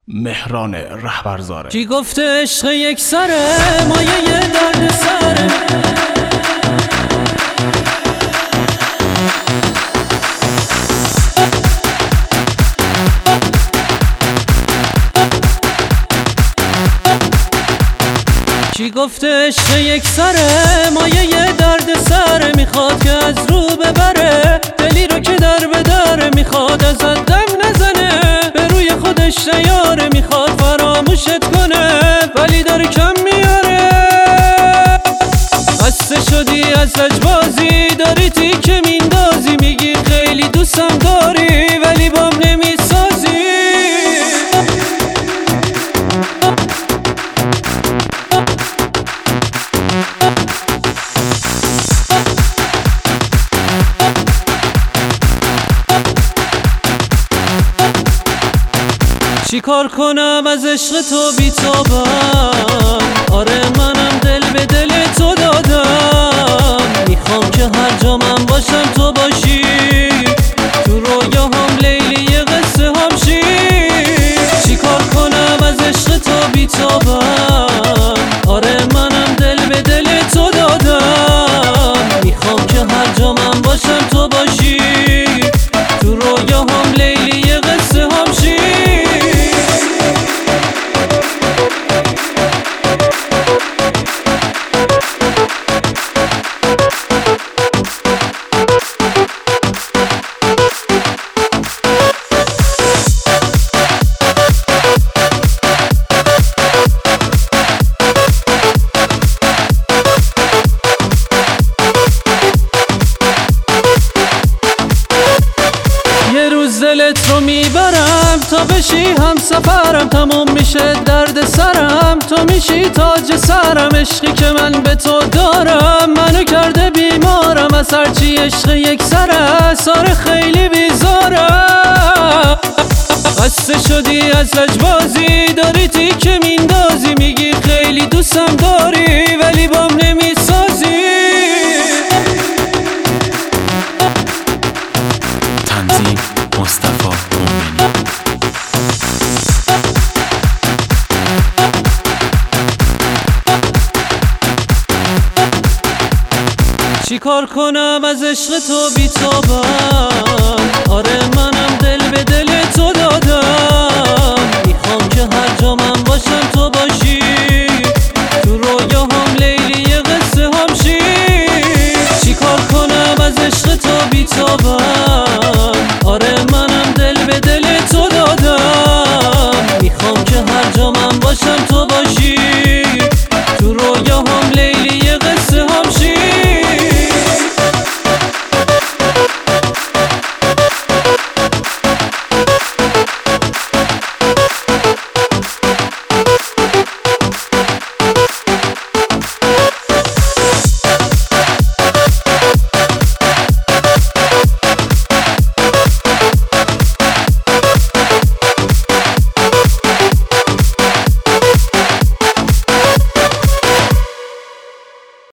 مهران رهبرزاده. کی گفته عشق یک سره مایه درد سره؟ کی گفته عشق یک سره مایه درد سره؟ میخواد که از رو ببره دلی رو که در به در، میخواد ازت دم نزنه به روی خودش نیاره، میخواد فراموشت کنه ولی داره کم میاره. خسته شدی از لجبازی، داری تیکه میندازی، میگی خیلی دوستم داری ولی بام نمیسازی. چی کار کنم از عشق تو بی‌تابم؟ آره منم دل به دل تو دادم، میخوام که هر جا من باشم تو باشی، تو رویاهام لیلی قصه هم شی. چی کار کنم از عشق تو بی‌تابم؟ آره منم دل به دل تو دادم، میخوام که هر جا من باشم تو باشی، تو رویاهام لیلی قصه هم شی. دلت رو میبرم تا بشی هم سفرم، تموم میشه درد سرم تو میشی تاج سرم. عشقی که من به تو دارم منو کرده بیمارم، از هرچی عشق یک سره ساره خیلی بیزارم. خسته شدی از لجبازی، داری تیکه میندازی، میگی خیلی دوستم داری ولی بام نمیسازی. تنظیم مصطفی مومنی. چی کار کنم از عشق تو بی‌تابم؟